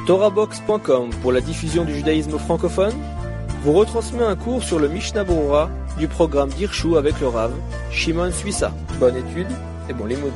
TorahBox.com pour la diffusion du judaïsme francophone vous retransmet un cours sur le Mishnah Berurah du programme d'Irshu avec le Rav Shimon Suissa. Bonne étude et bon limoud.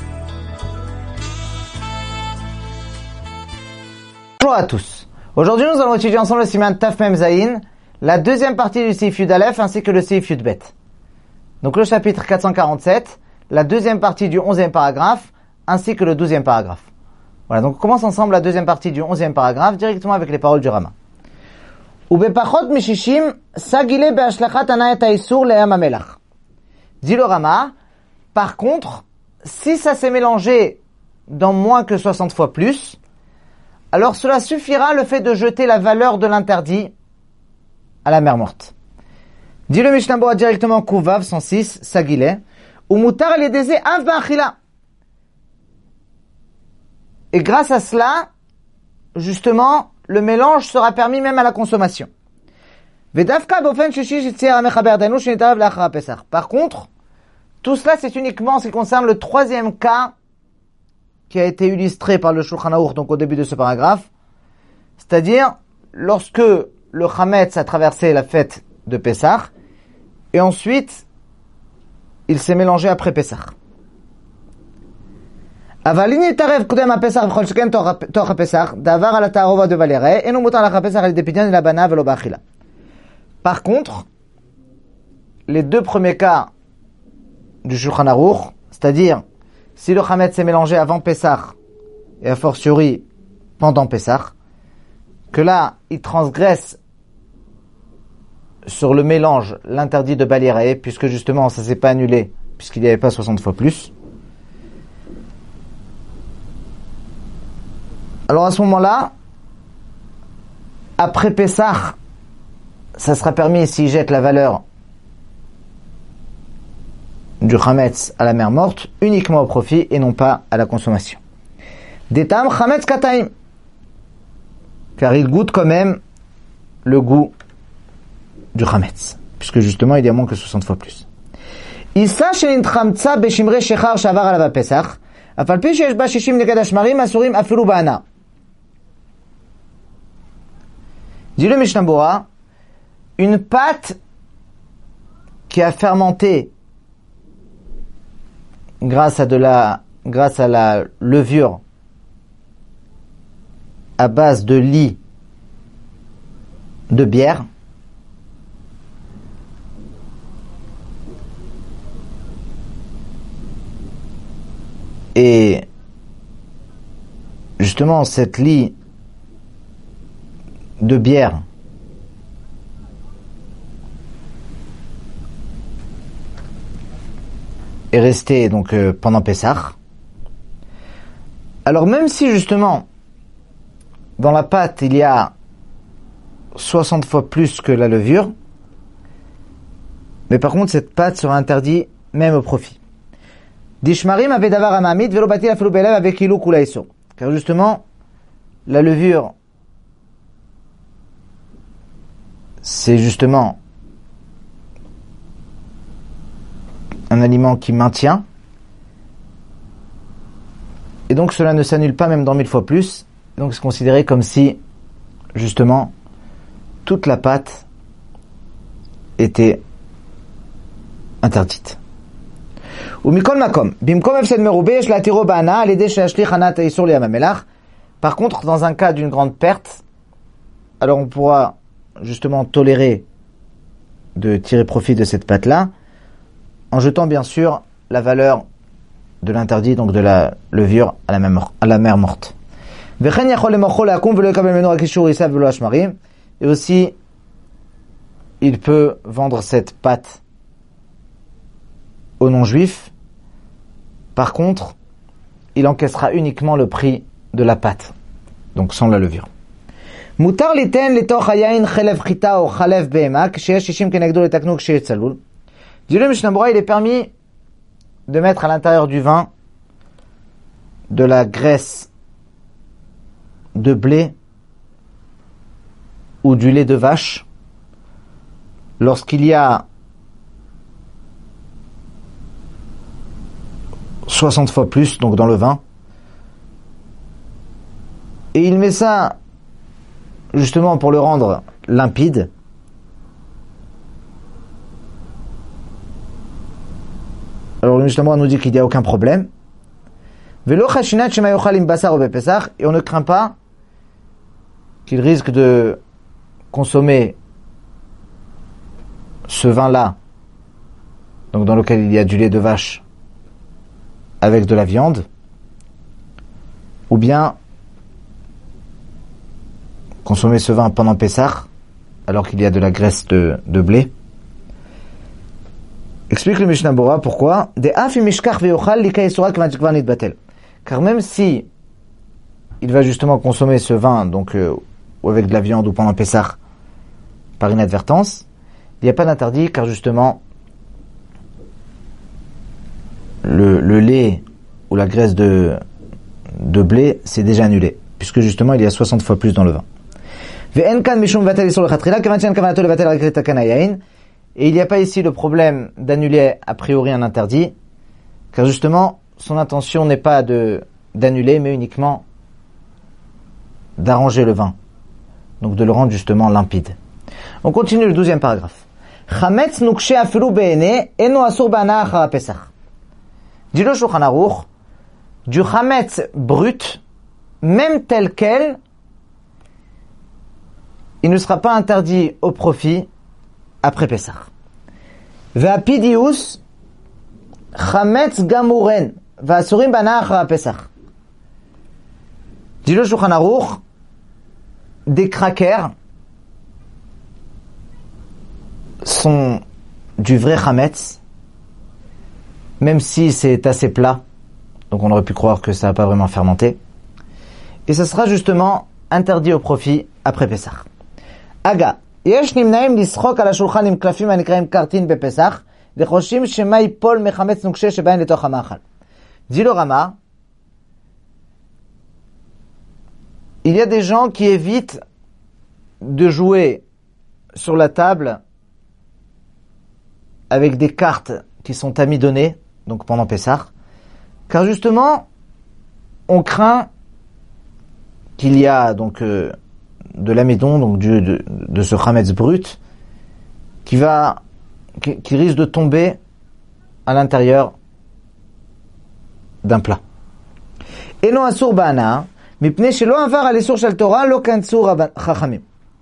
Bonjour à tous. Aujourd'hui, nous allons étudier ensemble le Siman Taf Mem Zayin, la deuxième partie du Seif Yud Aleph ainsi que le Seif Yud Bet. Donc le chapitre 447, la deuxième partie du 11e paragraphe ainsi que le 12e paragraphe. Voilà, donc on commence ensemble la deuxième partie du 11e paragraphe directement avec les paroles du Rama. Ubepachot mishishim sagile be'ashlachat ana et ha'isur le'am hamelach. Dit le Rama, par contre, si ça s'est mélangé dans moins que 60 fois plus, alors cela suffira le fait de jeter la valeur de l'interdit à la mer morte. Dit le Mishnah Berurah directement Kuvav 106, sagile, ou mutar l'edeze av ba'achila. Et grâce à cela, justement, le mélange sera permis même à la consommation. Par contre, tout cela c'est uniquement en ce qui concerne le troisième cas qui a été illustré par le Shulchan Aruch, donc au début de ce paragraphe, c'est-à-dire lorsque le Chametz a traversé la fête de Pessah, et ensuite il s'est mélangé après Pessah. אבל אם יתערב קודם הפסח בכל שכן תוך הפסח, דבר על התערובה דבלראה, אינו מותר לך הפסח על ידי פדיון אלא בהנאה ולא באכילה. Par contre, les deux premiers cas du Shulchan Aruch, c'est-à-dire si le Chametz s'est mélangé avant Pessah et a fortiori pendant Pessah, que là, il transgresse sur le mélange l'interdit de Balirae, puisque justement ça s'est pas annulé, puisqu'il n'y avait pas 60 fois plus. Alors à ce moment-là, après Pessah, ça sera permis s'il jette la valeur du Chametz à la mer morte, uniquement au profit et non pas à la consommation. Detam Chametz Kataim, car il goûte quand même le goût du Chametz, puisque justement il y a moins que 60 fois plus. Issa shenin chamtza beshimre shechar shavar alav Pesach, afal pi sheyesh ba 60 neged hashmarim asurim afilu ba'ana. Dit le Mishnah Berurah, une pâte qui a fermenté grâce à la levure à base de lie de bière, et justement cette lie de bière est restée donc pendant Pessah. Alors même si justement dans la pâte il y a 60 fois plus que la levure, mais par contre cette pâte sera interdite même au profit. Dishmarim avait davar amamit velo bati afilu belev avec ilu kula isur. Car justement la levure c'est justement un aliment qui maintient, et donc cela ne s'annule pas même dans 1000 fois plus, donc c'est considéré comme si justement toute la pâte était interdite. Ou mikol makom bimkom efsed merube yesh latiro ba'ana al yedei sheyashlich hanat ha'isur li'yam hamelach. Par contre, dans un cas d'une grande perte, alors on pourra justement tolérer de tirer profit de cette pâte-là, en jetant bien sûr la valeur de l'interdit, donc de la levure à la mer morte. Et aussi, il peut vendre cette pâte aux non-juifs. Par contre, il encaissera uniquement le prix de la pâte, donc sans la levure. Mutar liten letoch hayayin chelev chita ou chalev behema ksheyesh 60 kenegdo letaknu ksheyesh tzalul. Dit le Mishnah Berurah, il est permis de mettre à l'intérieur du vin de la graisse de blé ou du lait de vache lorsqu'il y a 60 fois plus, donc dans le vin, et il met ça justement pour le rendre limpide, alors le Mishnah nous dit qu'il n'y a aucun problème. Et on ne craint pas qu'il risque de consommer ce vin-là, donc dans lequel il y a du lait de vache avec de la viande, ou bien consommer ce vin pendant Pessah, alors qu'il y a de la graisse de blé. Explique le Mishnah Bora pourquoi. Car même si il va justement consommer ce vin, donc ou avec de la viande ou pendant Pessah, par inadvertance, il n'y a pas d'interdit, car justement le lait ou la graisse de blé, c'est déjà annulé, puisque justement il y a 60 fois plus dans le vin. Et il n'y a pas ici le problème d'annuler a priori un interdit, car justement son intention n'est pas d'annuler, mais uniquement d'arranger le vin, donc de le rendre justement limpide. On continue le 12e paragraphe. Chametz nukshe afilu be'ene eno asur ba'ana achara Pesach. Dit le Shulchan Aruch, du chametz brut, même tel quel, il ne sera pas interdit au profit après Pessah. Ve'apidius chametz gamuren va'asurim ba'ana achara Pesach. Dit le Shulchan Aruch, des crackers sont du vrai chametz, même si c'est assez plat, donc on aurait pu croire que ça n'a pas vraiment fermenté, et ça sera justement interdit au profit après Pessah. Aga, yesh nimnaim lisrok ala shulchan im klafim anikraim kartin bepesach, lechoshim shema yipol mechametz nukshe shebain letoch hamachal. Dit le Rama, il y a des gens qui évitent de jouer sur la table avec des cartes qui sont amidonnées, donc pendant Pessah, car justement, on craint qu'il y a donc de l'amidon, donc de ce chametz brut, qui risque de tomber à l'intérieur d'un plat. Et non asur ba'ana, mipnei shelo avar al isur shel Torah lo kantsur chachamim.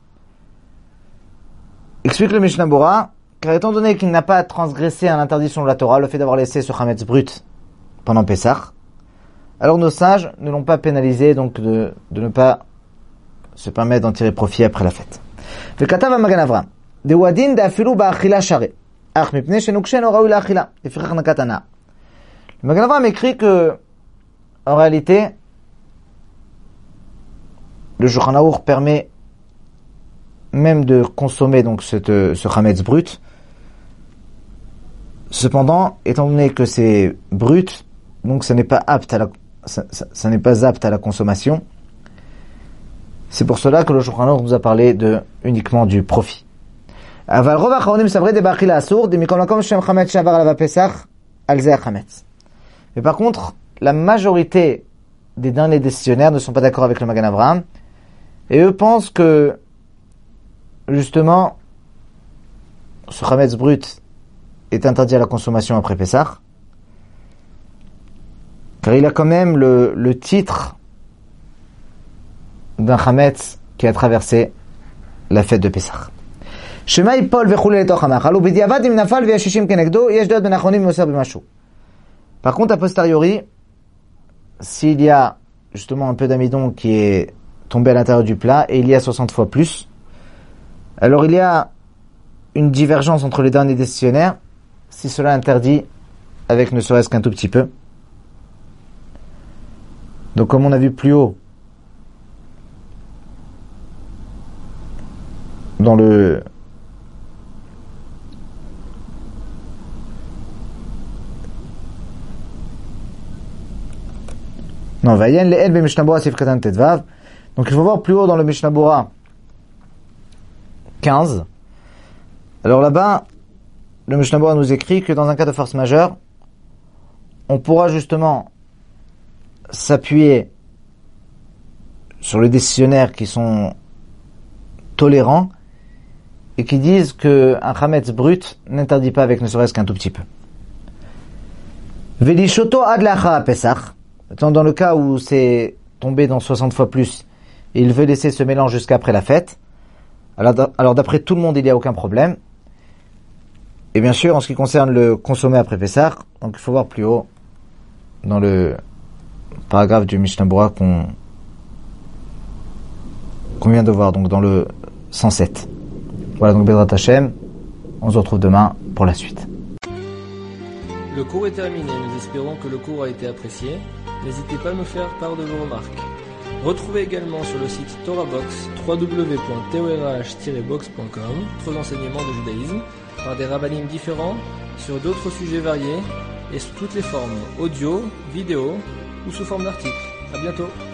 Explique le Mishnah Bora, car étant donné qu'il n'a pas transgressé un interdiction de la Torah, le fait d'avoir laissé ce chametz brut pendant Pessah, alors nos sages ne l'ont pas pénalisé, donc de ne pas se permettre d'en tirer profit après la fête. Vekatav Magen Avraham, de wadin d'afilu ba'achila share, ach mipnei shenukshe no raoui la'achila, lefichach nakatana. Le Magen Avraham écrit que, en réalité, le Shulchan Aruch permet même de consommer donc ce chametz brut. Cependant, étant donné que c'est brut, donc ça n'est pas apte à la consommation. C'est pour cela que le Shulchan Aruch nous a parlé uniquement du profit. Mais par contre, la majorité des derniers décisionnaires ne sont pas d'accord avec le Magen Avraham, et eux pensent que justement ce chametz brut est interdit à la consommation après Pessah, car il a quand même le titre d'un chametz qui a traversé la fête de Pessah. Shema yipol vechule letoch hamachal ubediavad im nafal v'yashishim kenegdo yesh deot ben achonim yoser b'mashu. Par contre, a posteriori, s'il y a justement un peu d'amidon qui est tombé à l'intérieur du plat et il y a 60 fois plus, alors il y a une divergence entre les derniers décisionnaires, si cela interdit avec ne serait-ce qu'un tout petit peu. Donc comme on a vu plus haut, dans le non, vayen le'el be Mishnah Bora sif katan tetvav. Donc il faut voir plus haut dans le Mishnah Bora 15. Alors là-bas, le Mishnah Bora nous écrit que dans un cas de force majeure, on pourra justement s'appuyer sur les décisionnaires qui sont tolérants et qui disent qu'un chametz brut n'interdit pas avec ne serait-ce qu'un tout petit peu. Velishoto ad l'achar Pesach. Dans le cas où c'est tombé dans 60 fois plus, et il veut laisser ce mélange jusqu'après la fête, alors d'après tout le monde, il n'y a aucun problème. Et bien sûr, en ce qui concerne le consommer après Pessah, donc il faut voir plus haut, dans le paragraphe du Mishnah Berurah qu'on vient de voir, donc dans le 107. Voilà, donc Bezrat Hashem, on se retrouve demain pour la suite. Le cours est terminé, nous espérons que le cours a été apprécié. N'hésitez pas à nous faire part de vos remarques. Retrouvez également sur le site TorahBox www.torah-box.com d'autres enseignements de judaïsme par des rabbinim différents sur d'autres sujets variés et sous toutes les formes, audio, vidéo ou sous forme d'articles. À bientôt.